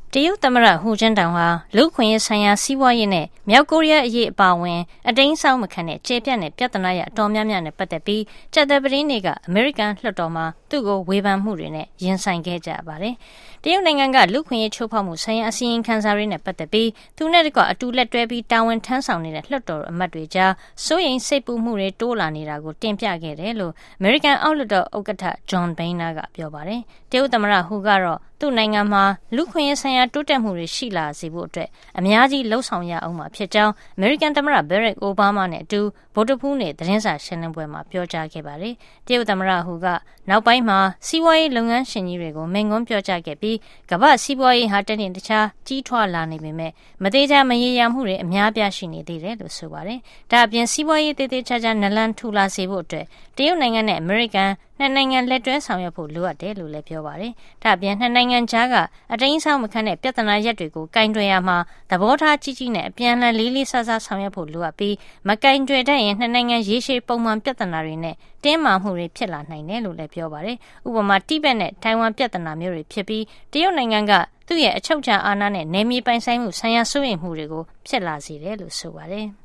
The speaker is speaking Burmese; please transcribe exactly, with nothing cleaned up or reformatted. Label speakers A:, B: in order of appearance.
A: တရုတ်သမ္မတဟူကျင်းတောင်ဟာလူခွင့်ရေးဆိုင်ရာစီးပွားရေးနဲ့မြောက်ကိုရီးယားအရေးအပါအဝင်အတိမ်းအစောင်းမခံတဲ့ကျေပြန့်တဲ့ပြဿနာရအတော်များများနဲ့ပတ်သက်ပြီးကြာသပတေးနေ့ကအမေရိကန်လွှတ်တော်မှာသူ့ကိုဝေဖန်မှုတွေနဲ့ရင်ဆိုင်ခဲ့ကြပါတယ်။တရုတ်နိုင်ငံကလူခွင့်ရေးချိုးဖောက်မှုဆိုင်ရာအစီရင်ခံစာတွေနဲ့ပတ်သက်ပြီးသူနဲ့တကွအတူလက်တွဲပြီးတာဝန်ထမ်းဆောင်နေတဲ့လွှတ်တော်အမတ်တွေကြားစိုးရိမ်စိတ်ပူမှုတွေတိုးလာနေတာကိုတင်ပြခဲ့တယ်လို့အမေရိကန်အောက်လွှတ်တော်ဥက္ကဋ္ဌ John Boehner ကပြောပါတယ်။တရုတ်သမ္မတဟူကတော့သူ့နိုင်ငံမှာလူခွင့်ရေးဆိုင်ရာတိုးတက်မှုတွေရှိလာစေဖို့အတွက်အများကြီးလှုံ့ဆော်ရအောင်မှာဖြစ်ကြောင်းအမေရိကန်သမ္မတ Barack Obama နဲ့အတူဗုဒ္ဓဖူးနေ့သတင်းစာရှင်းလင်းပွဲမှာပြောကြားခဲ့ပါတယ်။တရုတ်သမ္မတဟူကနောက်ပိုင်းမှာစီးပွားရေးလုပ်ငန်းရှင်ကြီးတွေကိုမိန့်ခွန်းပြောကြားခဲ့ပြီးကမ္ဘာစီးပွားရေးဟာတနေ့တခြားကြီးထွားလာနေပေမဲ့မသေးချာမရေရာမှုတွေအများပြားရှိနေသေးတယ်လို့ဆိုပါတယ်။ဒါအပြင်စီးပွားရေးတည်တည်ချာချာနလန်ထူလာစေဖို့အတွက်တရုတ်နိုင်ငံနဲ့အမေရိကန်နှစ်နိုင်ငံလက်တွဲဆောင်ရွက်ဖို့လိုအပ်တယ်လို့လည်းပြောပါတယ်။ဒါ့အပြင်နှစ်နိုင်ငံကြားကအတိမ်းအစောင်းမခံတဲ့ပြဿနာရပ်တွေကိုကင်တွယ်ရမှာသဘောထားကြီးကြီးနဲ့အပြန်အလှန်လေးလေးစားစားဆောင်ရွက်ဖို့လိုအပ်ပြီးမကင်တွယ်တတ်ရင်နှစ်နိုင်ငံရေရှည်ပုံမှန်ပြဿနာတွေနဲ့တင်းမာမှုတွေဖြစ်လာနိုင်တယ်လို့လည်းပြောပါတယ်။ဥပမာတိဘက်နဲ့ထိုင်ဝမ်ပြဿနာမျိုးတွေဖြစ်ပြီးတရုတ်နိုင်ငံကသူ့ရဲ့အချုပ်အခြာအာဏာနဲ့နယ်မြေပိုင်ဆိုင်မှုဆိုင်ရာစိုးရိမ်မှုတွေကိုဖြစ်လာစေတယ်လို့ဆိုပါတယ်။